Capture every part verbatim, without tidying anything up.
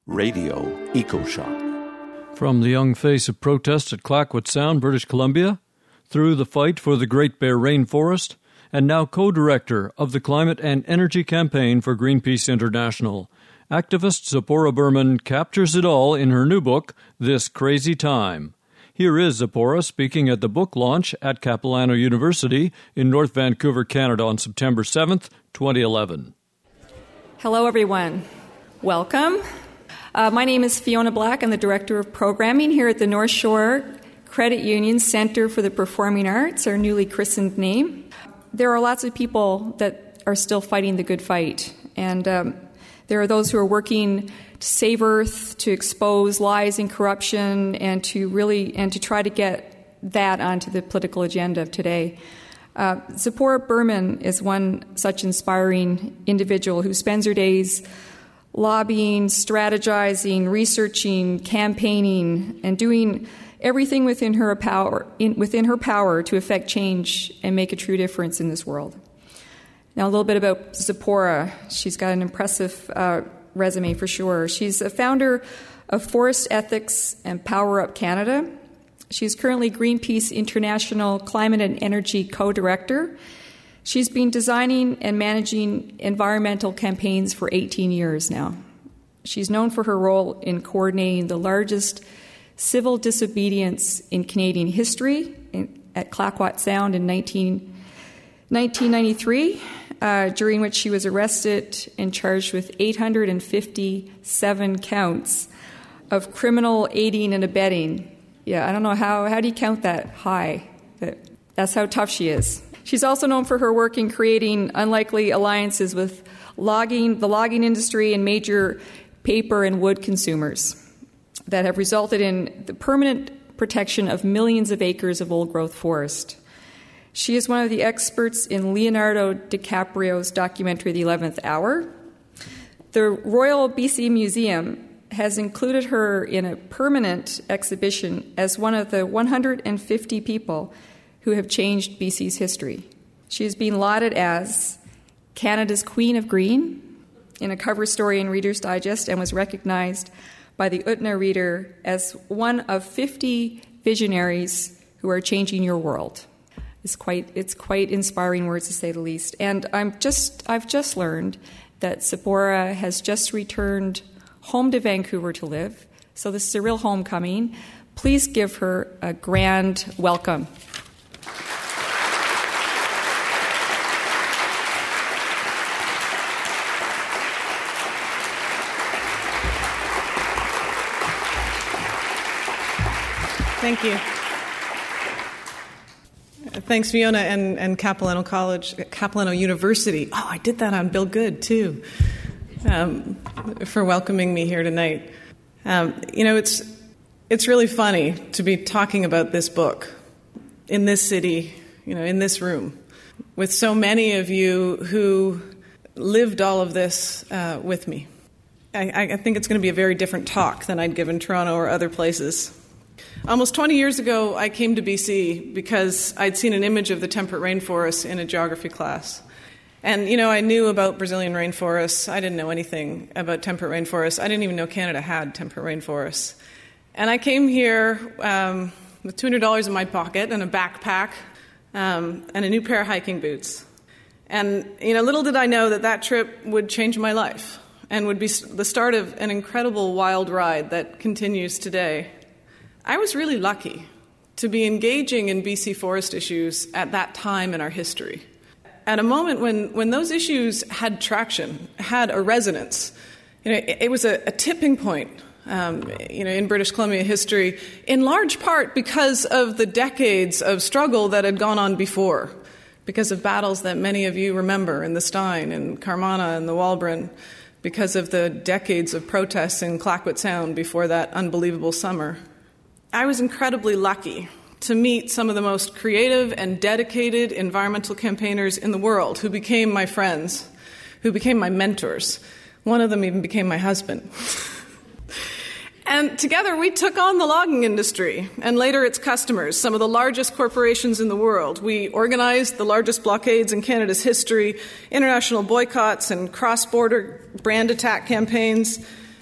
Radio EcoShock. From the young face of protest at Clayoquot Sound, British Columbia, through the fight for the Great Bear Rainforest, and now co-director of the Climate and Energy Campaign for Greenpeace International, activist Zipporah Berman captures it all in her new book, This Crazy Time. Here is Zipporah speaking at the book launch at Capilano University in North Vancouver, Canada on September seventh, twenty eleven. Hello, everyone. Welcome. Uh, my name is Fiona Black. I'm the Director of Programming here at the North Shore Credit Union Center for the Performing Arts, our newly christened name. There are lots of people that are still fighting the good fight, and um, there are those who are working to save Earth, to expose lies and corruption, and to really and to try to get that onto the political agenda of today. Uh, Zipporah Berman is one such inspiring individual who spends her days lobbying, strategizing, researching, campaigning, and doing everything within her power in, within her power to effect change and make a true difference in this world. Now, a little bit about Zipporah. She's got an impressive uh, resume for sure. She's a founder of Forest Ethics and Power Up Canada. She's currently Greenpeace International Climate and Energy Co-Director. She's been designing and managing environmental campaigns for eighteen years now. She's known for her role in coordinating the largest civil disobedience in Canadian history in, at Clayoquot Sound in nineteen ninety-three, uh, during which she was arrested and charged with eight hundred fifty-seven counts of criminal aiding and abetting. Yeah, I don't know how, how do you count that high? But that's how tough she is. She's also known for her work in creating unlikely alliances with logging, the logging industry and major paper and wood consumers that have resulted in the permanent protection of millions of acres of old-growth forest. She is one of the experts in Leonardo DiCaprio's documentary, The eleventh Hour. The Royal B C Museum has included her in a permanent exhibition as one of the one hundred fifty people who have changed B C's history. She has been lauded as Canada's Queen of Green in a cover story in Reader's Digest and was recognized by the Utna Reader as one of fifty visionaries who are changing your world. It's quite it's quite inspiring words, to say the least. And I'm just I've just learned that Zipporah has just returned home to Vancouver to live. So this is a real homecoming. Please give her a grand welcome. Thank you. Thanks, Fiona, and, and Capilano College, Capilano University. Oh, I did that on Bill Good, too, um, for welcoming me here tonight. Um, you know, it's it's really funny to be talking about this book in this city, you know, in this room, with so many of you who lived all of this uh, with me. I, I think it's going to be a very different talk than I'd give in Toronto or other places. Almost twenty years ago, I came to B C because I'd seen an image of the temperate rainforest in a geography class. And, you know, I knew about Brazilian rainforests. I didn't know anything about temperate rainforests. I didn't even know Canada had temperate rainforests. And I came here um, with two hundred dollars in my pocket and a backpack um, and a new pair of hiking boots. And, you know, little did I know that that trip would change my life and would be the start of an incredible wild ride that continues today. I was really lucky to be engaging in B C forest issues at that time in our history, at a moment when, when those issues had traction, had a resonance. You know, it, it was a, a tipping point, um, you know, in British Columbia history, in large part because of the decades of struggle that had gone on before, because of battles that many of you remember in the Stein and Carmana and the Walbren, because of the decades of protests in Clayoquot Sound before that unbelievable summer. I was incredibly lucky to meet some of the most creative and dedicated environmental campaigners in the world who became my friends, who became my mentors. One of them even became my husband. And together we took on the logging industry and later its customers, some of the largest corporations in the world. We organized the largest blockades in Canada's history, international boycotts and cross-border brand attack campaigns.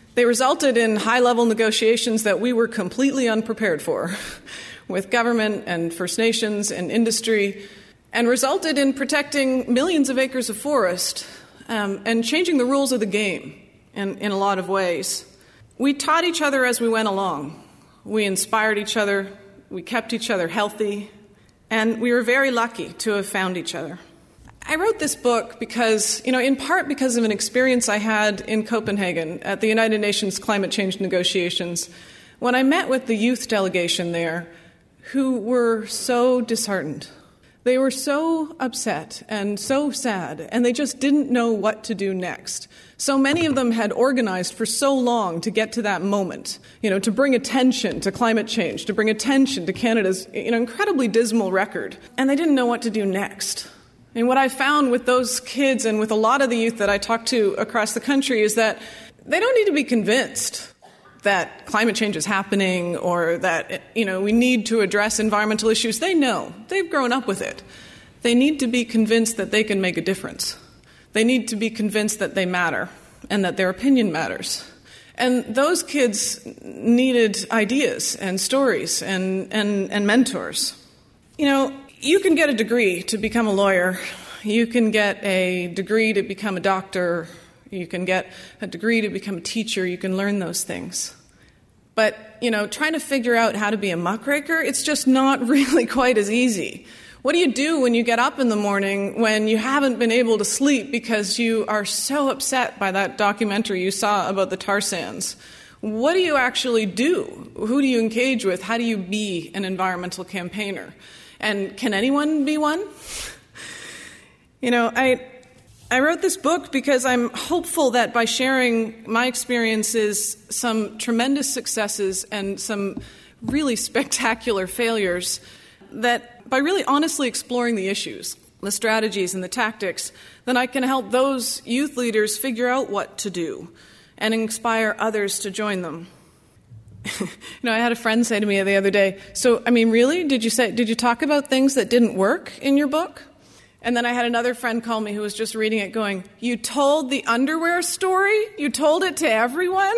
They resulted in high-level negotiations that we were completely unprepared for with government and First Nations and industry, and resulted in protecting millions of acres of forest um, and changing the rules of the game in, in a lot of ways. We taught each other as we went along. We inspired each other. We kept each other healthy. And we were very lucky to have found each other. I wrote this book because, you know, in part because of an experience I had in Copenhagen at the United Nations climate change negotiations when I met with the youth delegation there who were so disheartened. They were so upset and so sad, and they just didn't know what to do next. So many of them had organized for so long to get to that moment, you know, to bring attention to climate change, to bring attention to Canada's, you know, incredibly dismal record, and they didn't know what to do next. And what I found with those kids and with a lot of the youth that I talked to across the country is that they don't need to be convinced that climate change is happening or that, you know, we need to address environmental issues. They know. They've grown up with it. They need to be convinced that they can make a difference. They need to be convinced that they matter and that their opinion matters. And those kids needed ideas and stories and, and, and mentors. You know, you can get a degree to become a lawyer. You can get a degree to become a doctor. You can get a degree to become a teacher. You can learn those things. But, you know, trying to figure out how to be a muckraker, it's just not really quite as easy. What do you do when you get up in the morning when you haven't been able to sleep because you are so upset by that documentary you saw about the tar sands? What do you actually do? Who do you engage with? How do you be an environmental campaigner? And can anyone be one? You know, I I wrote this book because I'm hopeful that by sharing my experiences, some tremendous successes and some really spectacular failures, that by really honestly exploring the issues, the strategies and the tactics, then I can help those youth leaders figure out what to do and inspire others to join them. You know, I had a friend say to me the other day, so, I mean, really, did you say, did you talk about things that didn't work in your book? And then I had another friend call me who was just reading it going, you told the underwear story? You told it to everyone?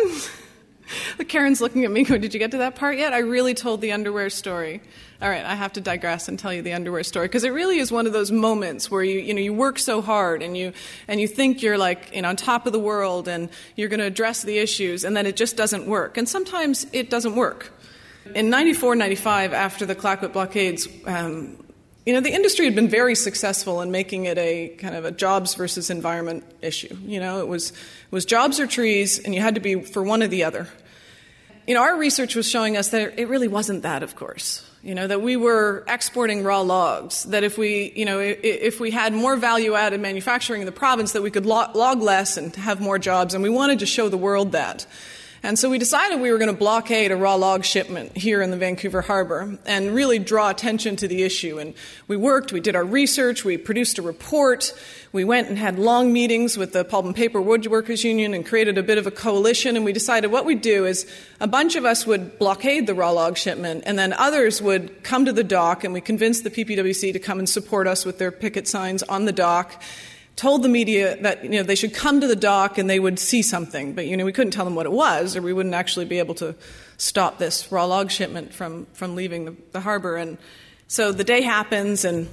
Karen's looking at me going, did you get to that part yet? I really told the underwear story. All right, I have to digress and tell you the underwear story, because it really is one of those moments where you, you know, you work so hard and you and you think you're like, you know, on top of the world and you're going to address the issues, and then it just doesn't work. And sometimes it doesn't work. In ninety-four, ninety-five, after the Clayoquot blockades, um, you know, the industry had been very successful in making it a kind of a jobs versus environment issue. You know, it was it was jobs or trees, and you had to be for one or the other. You know, our research was showing us that it really wasn't that, of course. You know, that we were exporting raw logs, that if we, you know, if we had more value-added manufacturing in the province, that we could log less and have more jobs, and we wanted to show the world that. And so we decided we were going to blockade a raw log shipment here in the Vancouver Harbor and really draw attention to the issue. And we worked, we did our research, we produced a report, we went and had long meetings with the Pulp and Paper Woodworkers Union and created a bit of a coalition, and we decided what we'd do is a bunch of us would blockade the raw log shipment, and then others would come to the dock, and we convinced the P P W C to come and support us with their picket signs on the dock. Told the media that, you know, they should come to the dock and they would see something. But, you know, we couldn't tell them what it was, or we wouldn't actually be able to stop this raw log shipment from, from leaving the, the harbor. And so the day happens, and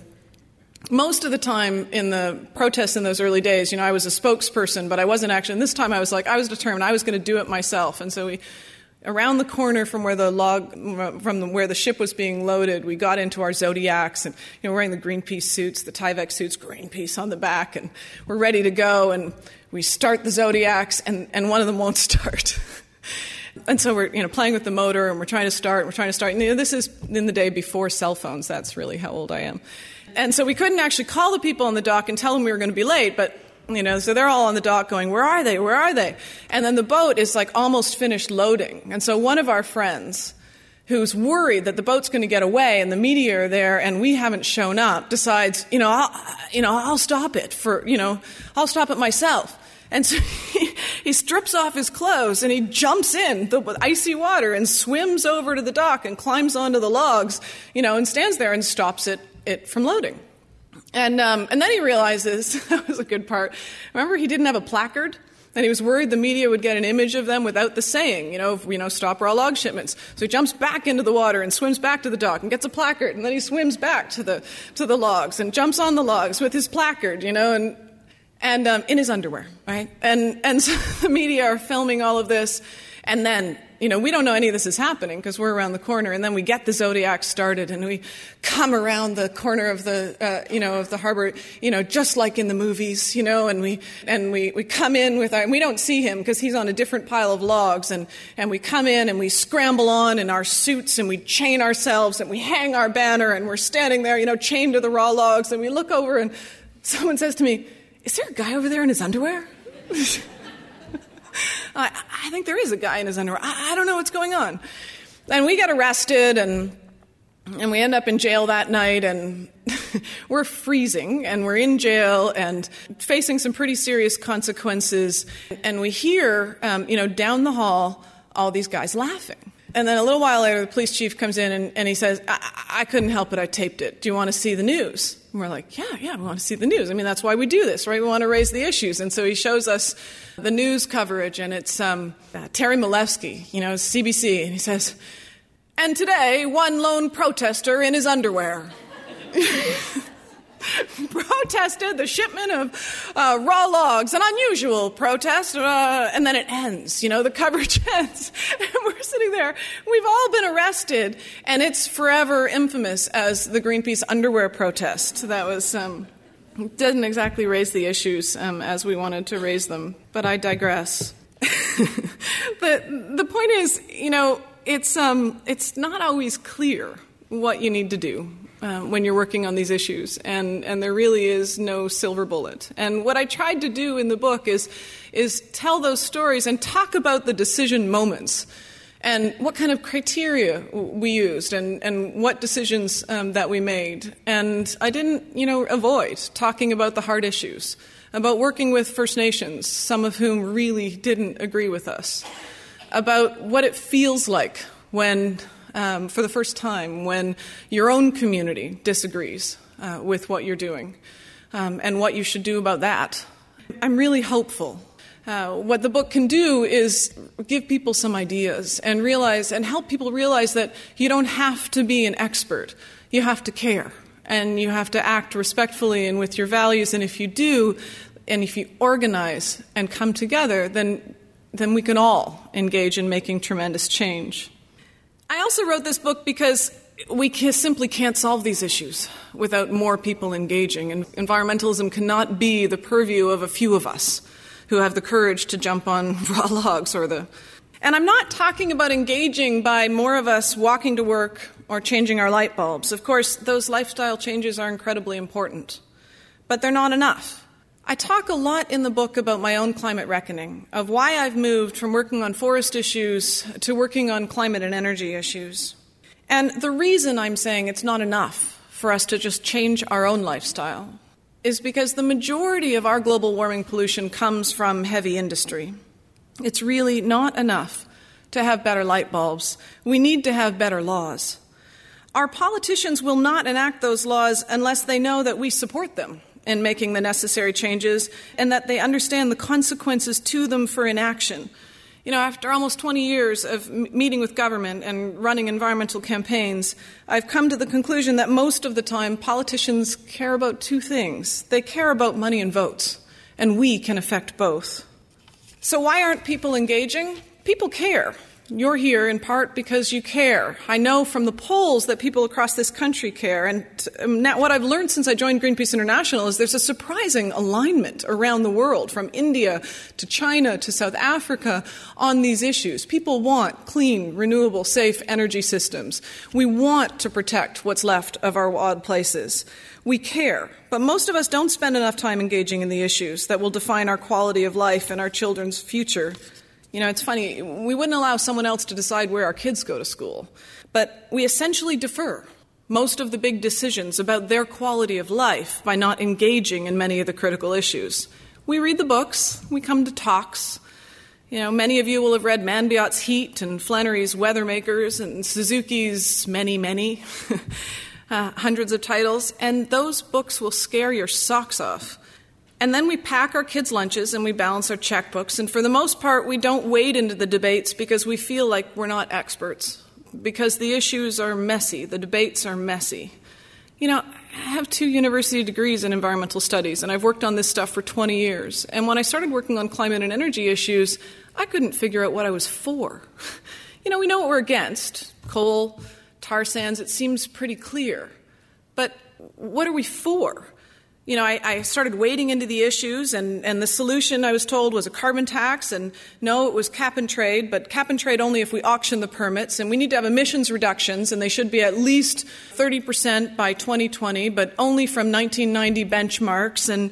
most of the time in the protests in those early days, you know, I was a spokesperson, but I wasn't actually. And this time I was like, I was determined I was going to do it myself. And so we, around the corner from where the log, from the, where the ship was being loaded, we got into our Zodiacs and, you know, wearing the Greenpeace suits, the Tyvek suits, Greenpeace on the back, and we're ready to go. And we start the Zodiacs, and, and one of them won't start. And so we're, you know, playing with the motor, and we're trying to start, and we're trying to start. And, you know, this is in the day before cell phones. That's really how old I am. And so we couldn't actually call the people on the dock and tell them we were going to be late, but, you know, so they're all on the dock going, where are they? Where are they? And then the boat is like almost finished loading. And so one of our friends, who's worried that the boat's going to get away and the media are there and we haven't shown up, decides, you know, I'll, you know, I'll stop it for, you know, I'll stop it myself. And so he, he strips off his clothes and he jumps in the, with icy water and swims over to the dock and climbs onto the logs, you know, and stands there and stops it, it from loading. And um, and then he realizes, that was a good part, remember he didn't have a placard? And he was worried the media would get an image of them without the saying, you know, you know, stop raw log shipments. So he jumps back into the water and swims back to the dock and gets a placard, and then he swims back to the to the logs and jumps on the logs with his placard, you know, and and um, in his underwear, right? And and so the media are filming all of this, and then, you know, we don't know any of this is happening because we're around the corner, and then we get the Zodiac started, and we come around the corner of the, uh, you know, of the harbor, you know, just like in the movies, you know, and we and we, we come in with our, and we don't see him because he's on a different pile of logs, and and we come in and we scramble on in our suits, and we chain ourselves, and we hang our banner, and we're standing there, you know, chained to the raw logs, and we look over, and someone says to me, "Is there a guy over there in his underwear?" I, I think there is a guy in his underwear. I, I don't know what's going on. And we get arrested, and and we end up in jail that night, and we're freezing, and we're in jail and facing some pretty serious consequences. And we hear, um, you know, down the hall, all these guys laughing. And then a little while later, the police chief comes in, and, and he says, I, I couldn't help it, I taped it. Do you want to see the news? And we're like, yeah, yeah, we want to see the news. I mean, that's why we do this, right? We want to raise the issues. And so he shows us the news coverage, and it's um, uh, Terry Milewski, you know, C B C, and he says, and today, one lone protester in his underwear protested the shipment of uh, raw logs, an unusual protest, uh, and then it ends. You know, the coverage ends, and we're sitting there. We've all been arrested, and it's forever infamous as the Greenpeace underwear protest. That was um, didn't exactly raise the issues um, as we wanted to raise them, but I digress. the the point is, you know, it's um, it's not always clear what you need to do Uh, when you're working on these issues, and, and there really is no silver bullet. And what I tried to do in the book is is tell those stories and talk about the decision moments and what kind of criteria we used and, and what decisions um, that we made. And I didn't, you know, avoid talking about the hard issues, about working with First Nations, some of whom really didn't agree with us, about what it feels like when Um, for the first time, when your own community disagrees uh, with what you're doing, um, and what you should do about that. I'm really hopeful. Uh, what the book can do is give people some ideas and realize, and help people realize that you don't have to be an expert. You have to care, and you have to act respectfully and with your values. And if you do, and if you organize and come together, then then we can all engage in making tremendous change. I also wrote this book because we can, simply can't solve these issues without more people engaging. And environmentalism cannot be the purview of a few of us who have the courage to jump on raw logs or the... And I'm not talking about engaging by more of us walking to work or changing our light bulbs. Of course, those lifestyle changes are incredibly important, but they're not enough. I talk a lot in the book about my own climate reckoning, of why I've moved from working on forest issues to working on climate and energy issues. And the reason I'm saying it's not enough for us to just change our own lifestyle is because the majority of our global warming pollution comes from heavy industry. It's really not enough to have better light bulbs. We need to have better laws. Our politicians will not enact those laws unless they know that we support them in making the necessary changes, and that they understand the consequences to them for inaction. You know, after almost twenty years of m- meeting with government and running environmental campaigns, I've come to the conclusion that most of the time politicians care about two things. They care about money and votes, and we can affect both. So why aren't people engaging? People care. You're here in part because you care. I know from the polls that people across this country care. And now what I've learned since I joined Greenpeace International is there's a surprising alignment around the world, from India to China to South Africa, on these issues. People want clean, renewable, safe energy systems. We want to protect what's left of our wild places. We care. But most of us don't spend enough time engaging in the issues that will define our quality of life and our children's future. You know, it's funny, we wouldn't allow someone else to decide where our kids go to school, but we essentially defer most of the big decisions about their quality of life by not engaging in many of the critical issues. We read the books, we come to talks. You know, many of you will have read Manbiot's Heat and Flannery's Weathermakers and Suzuki's Many, Many, uh, hundreds of titles, and those books will scare your socks off. And then we pack our kids' lunches and we balance our checkbooks. And for the most part, we don't wade into the debates because we feel like we're not experts, because the issues are messy, the debates are messy. You know, I have two university degrees in environmental studies, and I've worked on this stuff for twenty years. And when I started working on climate and energy issues, I couldn't figure out what I was for. You know, we know what we're against. Coal, tar sands, it seems pretty clear. But what are we for? You know, I, I started wading into the issues, and, and the solution, I was told, was a carbon tax. And no, it was cap and trade, but cap and trade only if we auction the permits. And we need to have emissions reductions, and they should be at least thirty percent by twenty twenty, but only from nineteen ninety benchmarks. And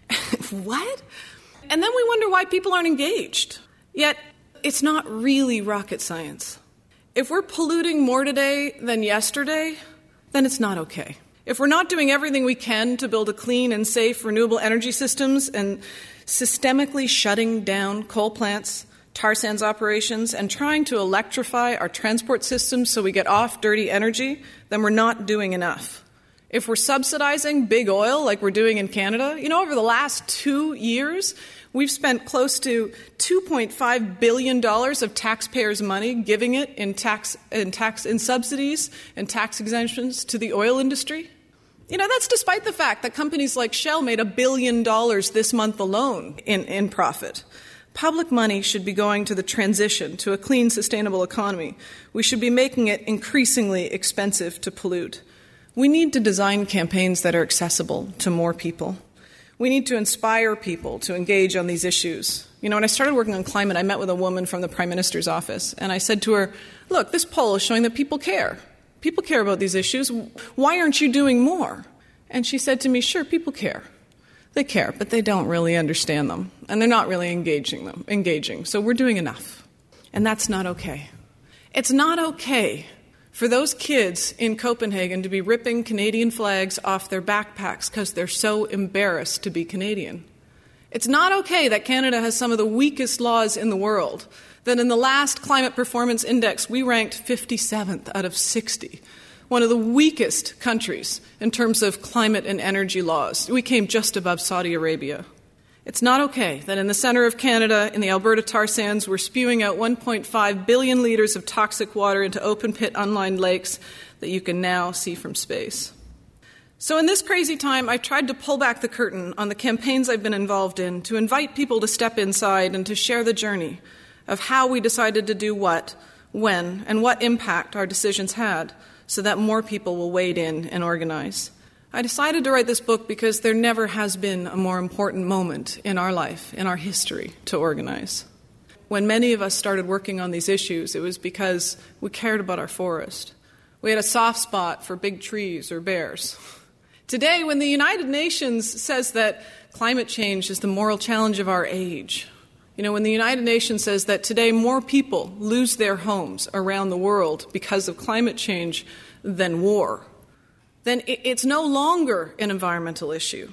what? And then we wonder why people aren't engaged. Yet, it's not really rocket science. If we're polluting more today than yesterday, then it's not okay. If we're not doing everything we can to build a clean and safe renewable energy systems and systemically shutting down coal plants, tar sands operations, and trying to electrify our transport systems so we get off dirty energy, then we're not doing enough. If we're subsidizing big oil like we're doing in Canada, you know, over the last two years, we've spent close to two point five billion dollars of taxpayers' money giving it in tax, in tax, in subsidies and tax exemptions to the oil industry. You know, that's despite the fact that companies like Shell made a billion dollars this month alone in, in profit. Public money should be going to the transition to a clean, sustainable economy. We should be making it increasingly expensive to pollute. We need to design campaigns that are accessible to more people. We need to inspire people to engage on these issues. You know, when I started working on climate, I met with a woman from the Prime Minister's office, and I said to her, look, this poll is showing that people care. People care about these issues. Why aren't you doing more? And she said to me, sure, people care. They care, but they don't really understand them, and they're not really engaging them, engaging. So we're doing enough, and that's not okay. It's not okay for those kids in Copenhagen to be ripping Canadian flags off their backpacks because they're so embarrassed to be Canadian. It's not okay that Canada has some of the weakest laws in the world, that in the last Climate Performance Index we ranked fifty-seventh out of sixty, one of the weakest countries in terms of climate and energy laws. We came just above Saudi Arabia. It's not okay that in the center of Canada, in the Alberta tar sands, we're spewing out one point five billion litres of toxic water into open-pit unlined lakes that you can now see from space. So in this crazy time, I've tried to pull back the curtain on the campaigns I've been involved in to invite people to step inside and to share the journey of how we decided to do what, when, and what impact our decisions had so that more people will wade in and organize. I decided to write this book because there never has been a more important moment in our life, in our history, to organize. When many of us started working on these issues, it was because we cared about our forest. We had a soft spot for big trees or bears. Today, when the United Nations says that climate change is the moral challenge of our age, you know, when the United Nations says that today more people lose their homes around the world because of climate change than war, then it's no longer an environmental issue.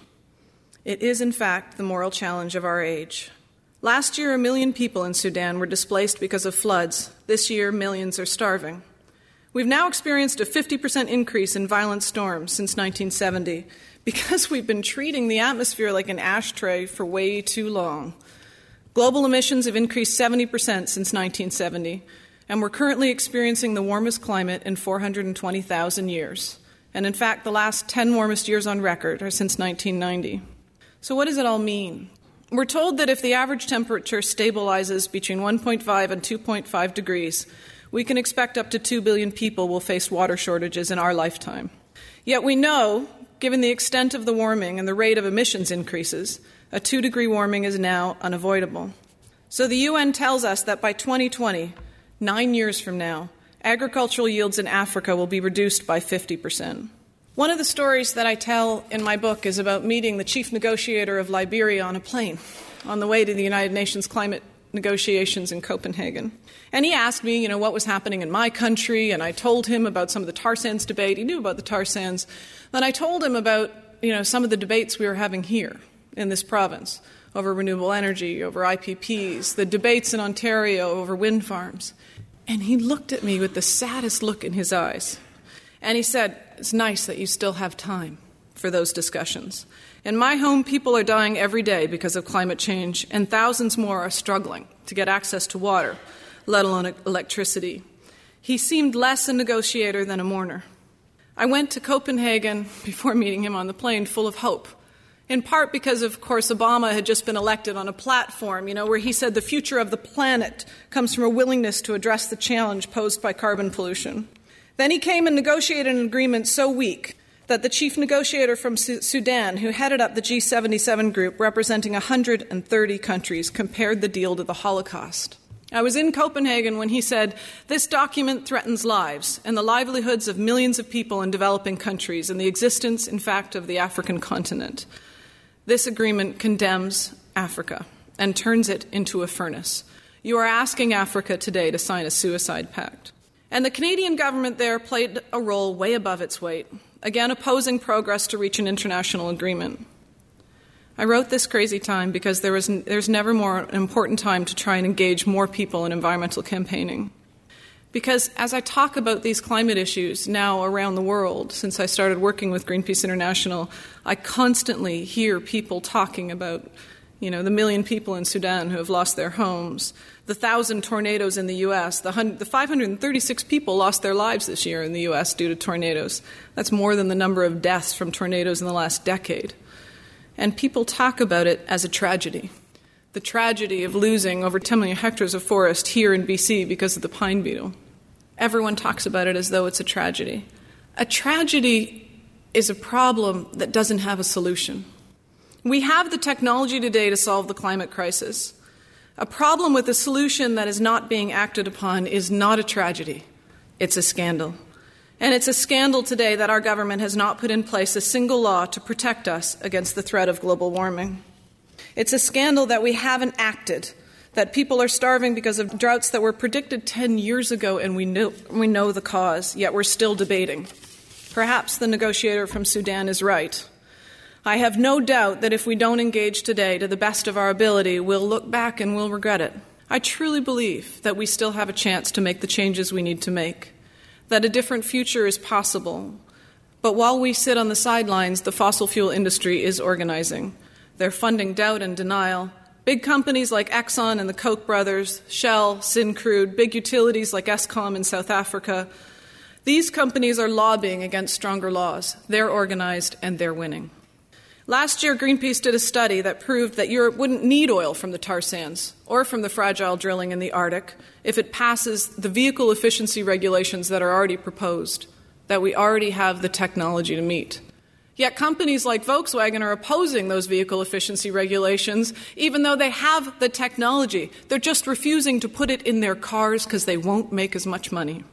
It is, in fact, the moral challenge of our age. Last year, a million people in Sudan were displaced because of floods. This year, millions are starving. We've now experienced a fifty percent increase in violent storms since nineteen seventy because we've been treating the atmosphere like an ashtray for way too long. Global emissions have increased seventy percent since nineteen seventy, and we're currently experiencing the warmest climate in four hundred twenty thousand years. And in fact, the last ten warmest years on record are since nineteen ninety. So what does it all mean? We're told that if the average temperature stabilizes between one point five and two point five degrees, we can expect up to two billion people will face water shortages in our lifetime. Yet we know, given the extent of the warming and the rate of emissions increases, a two-degree warming is now unavoidable. So the U N tells us that by twenty twenty, nine years from now, agricultural yields in Africa will be reduced by fifty percent. One of the stories that I tell in my book is about meeting the chief negotiator of Liberia on a plane on the way to the United Nations climate negotiations in Copenhagen. And he asked me, you know, what was happening in my country, and I told him about some of the tar sands debate. He knew about the tar sands. Then I told him about, you know, some of the debates we were having here in this province over renewable energy, over I P Ps, the debates in Ontario over wind farms. And he looked at me with the saddest look in his eyes. And he said, it's nice that you still have time for those discussions. In my home, people are dying every day because of climate change, and thousands more are struggling to get access to water, let alone electricity. He seemed less a negotiator than a mourner. I went to Copenhagen before meeting him on the plane full of hope, in part because, of course, Obama had just been elected on a platform, you know, where he said the future of the planet comes from a willingness to address the challenge posed by carbon pollution. Then he came and negotiated an agreement so weak that the chief negotiator from Sudan, who headed up the G seventy-seven group representing one hundred thirty countries, compared the deal to the Holocaust. I was in Copenhagen when he said, "This document threatens lives and the livelihoods of millions of people in developing countries and the existence, in fact, of the African continent. This agreement condemns Africa and turns it into a furnace. You are asking Africa today to sign a suicide pact." And the Canadian government there played a role way above its weight, again opposing progress to reach an international agreement. I wrote this crazy time because there was, there's never more an important time to try and engage more people in environmental campaigning. Because as I talk about these climate issues now around the world, since I started working with Greenpeace International, I constantly hear people talking about, you know, the million people in Sudan who have lost their homes, the thousand tornadoes in the U S, the, the five hundred thirty-six people lost their lives this year in the U S due to tornadoes. That's more than the number of deaths from tornadoes in the last decade. And people talk about it as a tragedy. The tragedy of losing over ten million hectares of forest here in B C because of the pine beetle. Everyone talks about it as though it's a tragedy. A tragedy is a problem that doesn't have a solution. We have the technology today to solve the climate crisis. A problem with a solution that is not being acted upon is not a tragedy. It's a scandal. And it's a scandal today that our government has not put in place a single law to protect us against the threat of global warming. It's a scandal that we haven't acted, that people are starving because of droughts that were predicted ten years ago, and we know, we know the cause, yet we're still debating. Perhaps the negotiator from Sudan is right. I have no doubt that if we don't engage today to the best of our ability, we'll look back and we'll regret it. I truly believe that we still have a chance to make the changes we need to make, that a different future is possible. But while we sit on the sidelines, the fossil fuel industry is organizing. They're funding doubt and denial. Big companies like Exxon and the Koch brothers, Shell, Syncrude, big utilities like Eskom in South Africa, these companies are lobbying against stronger laws. They're organized and they're winning. Last year, Greenpeace did a study that proved that Europe wouldn't need oil from the tar sands or from the fragile drilling in the Arctic if it passes the vehicle efficiency regulations that are already proposed, that we already have the technology to meet. Yet companies like Volkswagen are opposing those vehicle efficiency regulations, even though they have the technology. They're just refusing to put it in their cars because they won't make as much money.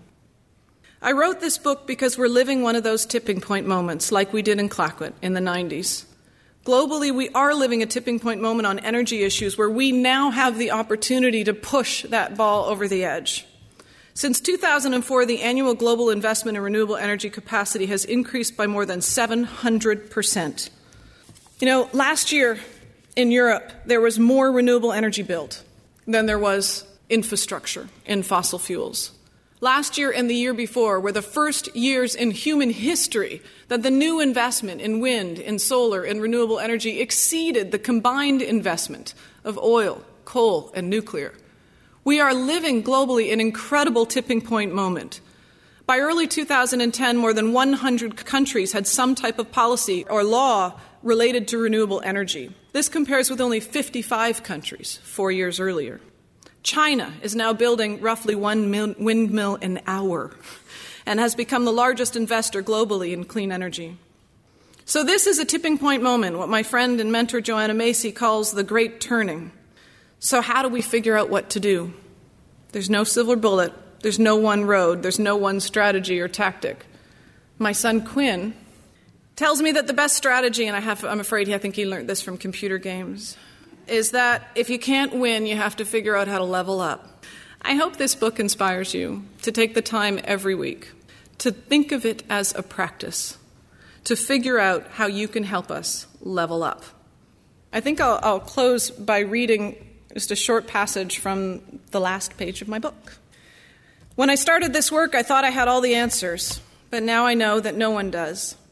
I wrote this book because we're living one of those tipping point moments like we did in Clayoquot in the nineties. Globally, we are living a tipping point moment on energy issues where we now have the opportunity to push that ball over the edge. Since two thousand four, the annual global investment in renewable energy capacity has increased by more than seven hundred percent. You know, last year in Europe, there was more renewable energy built than there was infrastructure in fossil fuels. Last year and the year before were the first years in human history that the new investment in wind, in solar, in renewable energy exceeded the combined investment of oil, coal, and nuclear. We are living globally an incredible tipping point moment. By early two thousand ten, more than one hundred countries had some type of policy or law related to renewable energy. This compares with only fifty-five countries four years earlier. China is now building roughly one mil- windmill an hour and has become the largest investor globally in clean energy. So this is a tipping point moment, what my friend and mentor Joanna Macy calls the great turning. So how do we figure out what to do? There's no silver bullet. There's no one road. There's no one strategy or tactic. My son Quinn tells me that the best strategy, and I have, I'm afraid I think he learned this from computer games, is that if you can't win, you have to figure out how to level up. I hope this book inspires you to take the time every week to think of it as a practice, to figure out how you can help us level up. I think I'll, I'll close by reading just a short passage from the last page of my book. When I started this work, I thought I had all the answers, but now I know that no one does.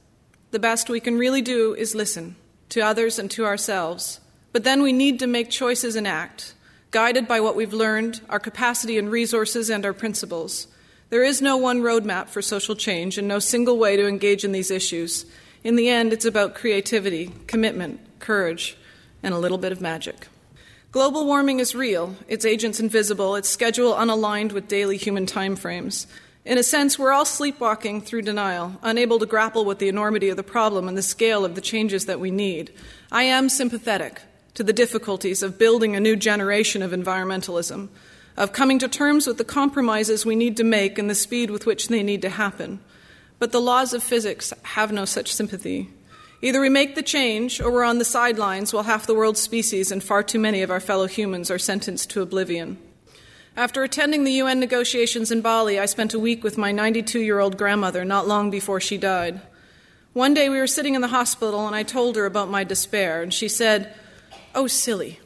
The best we can really do is listen to others and to ourselves. But then we need to make choices and act, guided by what we've learned, our capacity and resources, and our principles. There is no one roadmap for social change and no single way to engage in these issues. In the end, it's about creativity, commitment, courage, and a little bit of magic. Global warming is real, its agents invisible, its schedule unaligned with daily human timeframes. In a sense, we're all sleepwalking through denial, unable to grapple with the enormity of the problem and the scale of the changes that we need. I am sympathetic to the difficulties of building a new generation of environmentalism, of coming to terms with the compromises we need to make and the speed with which they need to happen. But the laws of physics have no such sympathy. Either we make the change, or we're on the sidelines while half the world's species and far too many of our fellow humans are sentenced to oblivion. After attending the U N negotiations in Bali, I spent a week with my ninety-two-year-old grandmother not long before she died. One day we were sitting in the hospital and I told her about my despair, and she said, "Oh, silly.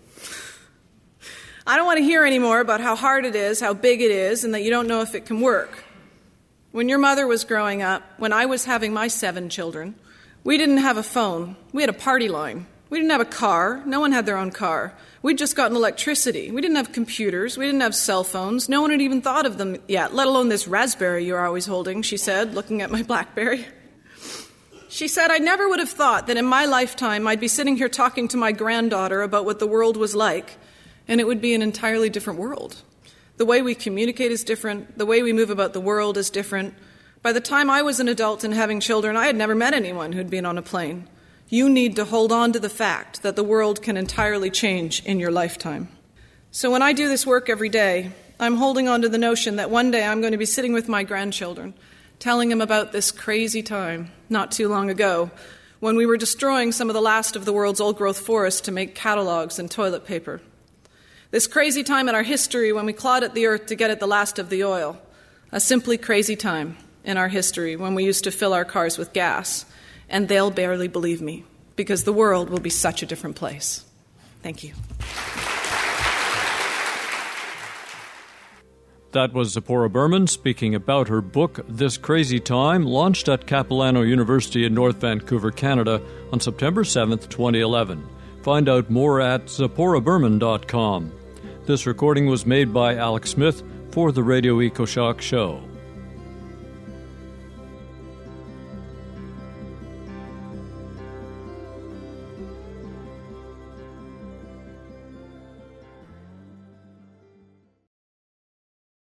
I don't want to hear anymore about how hard it is, how big it is, and that you don't know if it can work. When your mother was growing up, when I was having my seven children, we didn't have a phone. We had a party line. We didn't have a car. No one had their own car. We'd just gotten electricity. We didn't have computers. We didn't have cell phones. No one had even thought of them yet, let alone this raspberry you're always holding," she said, looking at my BlackBerry. She said, "I never would have thought that in my lifetime I'd be sitting here talking to my granddaughter about what the world was like, and it would be an entirely different world. The way we communicate is different. The way we move about the world is different. By the time I was an adult and having children, I had never met anyone who'd been on a plane. You need to hold on to the fact that the world can entirely change in your lifetime." So when I do this work every day, I'm holding on to the notion that one day I'm going to be sitting with my grandchildren, telling them about this crazy time, not too long ago, when we were destroying some of the last of the world's old-growth forests to make catalogs and toilet paper. This crazy time in our history when we clawed at the earth to get at the last of the oil. A simply crazy time in our history when we used to fill our cars with gas. And they'll barely believe me, because the world will be such a different place. Thank you. That was Zipporah Berman speaking about her book, This Crazy Time, launched at Capilano University in North Vancouver, Canada, on September seventh, twenty eleven. Find out more at zipporah berman dot com. This recording was made by Alex Smith for the Radio EcoShock Show.